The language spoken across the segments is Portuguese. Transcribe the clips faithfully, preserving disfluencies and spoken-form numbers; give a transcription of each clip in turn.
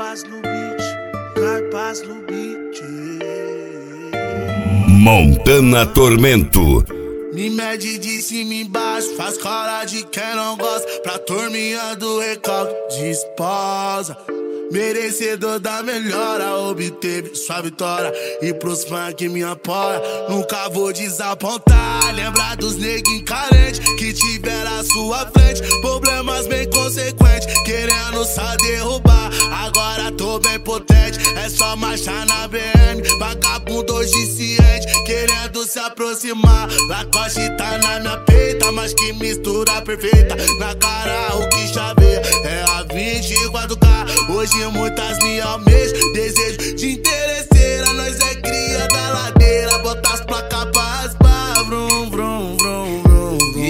Paz no beat, Caio Paz no beat. Montana Tormento. Me mede de cima e embaixo, faz cara de quem não gosta. Pra turminha do recalque de esposa, merecedor da melhora, obteve sua vitória. E pros fãs que me apoia, nunca vou desapontar. Lembra dos neguinhos carentes que tiveram à sua frente, problemas bem consequentes, querendo só derrubar. Agora tô bem potente, é só marchar na B M. Vagabundo hoje ciente, querendo se aproximar. Lacoste tá na minha peita, mas que mistura perfeita. Na cara o que chaveia é a vinte e quatro K. Hoje muitas me almejam, desejo de interesseira. Nós é cria da ladeira, bota as placas pra raspar. Vrum, vrum, vrum, vrum, vrum.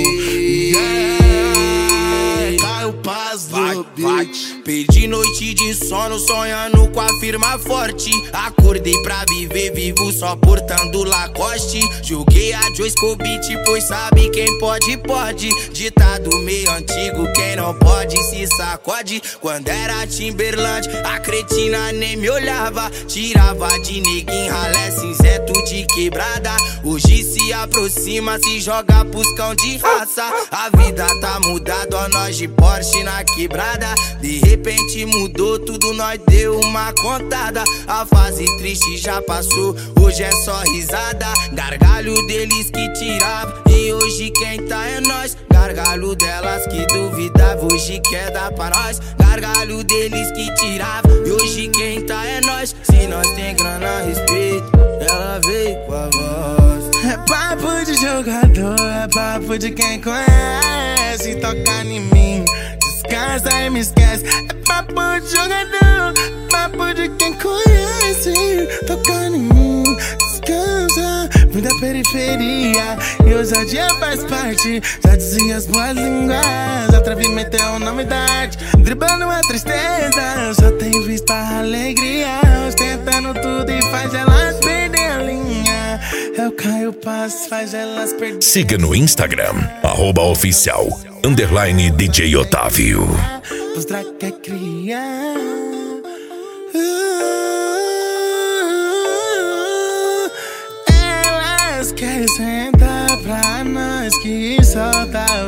Yeah, Caio Paz do beat. Perdi noite de sono sonhando com a firma forte. Acordei pra viver vivo só portando Lacoste. Joguei a Joyce com o beat, pois sabe quem pode, pode. Ditado meio antigo, quem não pode se sacode. Quando era Timberland, a cretina nem me olhava. Tirava de neguinho, ralé cinzeto de quebrada. Hoje se aproxima, se joga pros cão de raça. A vida tá mudada, ó, nós de Porsche na quebrada. De repente mudou tudo, nós deu uma contada. A fase triste já passou, hoje é só risada. Gargalho deles que tiravam, e hoje quem tá é nós. Gargalho delas que duvidavam, hoje quer dar pra nós. Gargalho deles que tiravam, e hoje quem tá é nós. Se nós tem grana, respeito, ela veio com a voz. É papo de jogador, é papo de quem conhece. Toca em mim, descansa e me esquece. É papo de jogador, papo de quem conhece. Toca em mim, descansa. Vim da periferia e hoje o dia faz parte. Já dizia as boas línguas, atrevimento é uma novidade. Driblando a tristeza, só tem visto a alegria. Ostentando tudo e faz elas perder a linha. É o Caio Paz, faz elas perder. Siga no Instagram, arroba oficial, underline D J Otávio. Mostrar que é cria. Elas querem sentar pra nós que solta a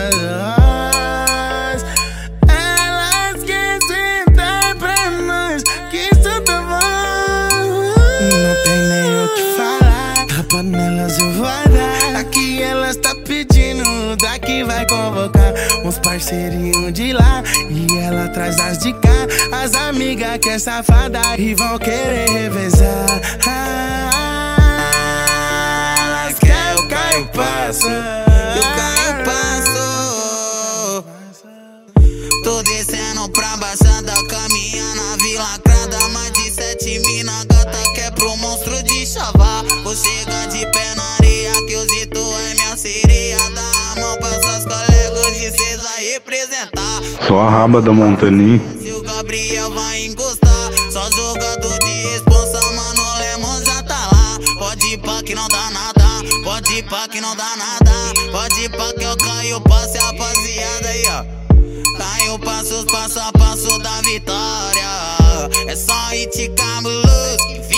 voz. Elas querem sentar pra nós que solta a voz. Não tem nem o que falar, tá panelas eu vou dar. Aqui elas tá pedindo, daqui vai convocar uns parceirinhos de lá, e ela traz as de cá. As amigas que é safada e vão querer revezar. Ah, elas querem o Caio Passo, o Caio Passo. Tô descendo pra baixada, caminhando na Vila Crada. Mais de sete mina gata que é pro monstro de chavar. Vou chegar de pé na areia, que o Zito é minha sereia. Dá a mão pra seus colegas, de cês vai representar. Só a raba da Montaninha. Se o Gabriel vai encostar, só jogador de responsa, mano, Lemon já tá lá. Pode ir pra que não dá nada, pode ir pra que não dá nada. Pode ir pra que eu caio, passe a rapaziada aí, ó. Caio passos, passo a passo da vitória. É só hit cabuloso.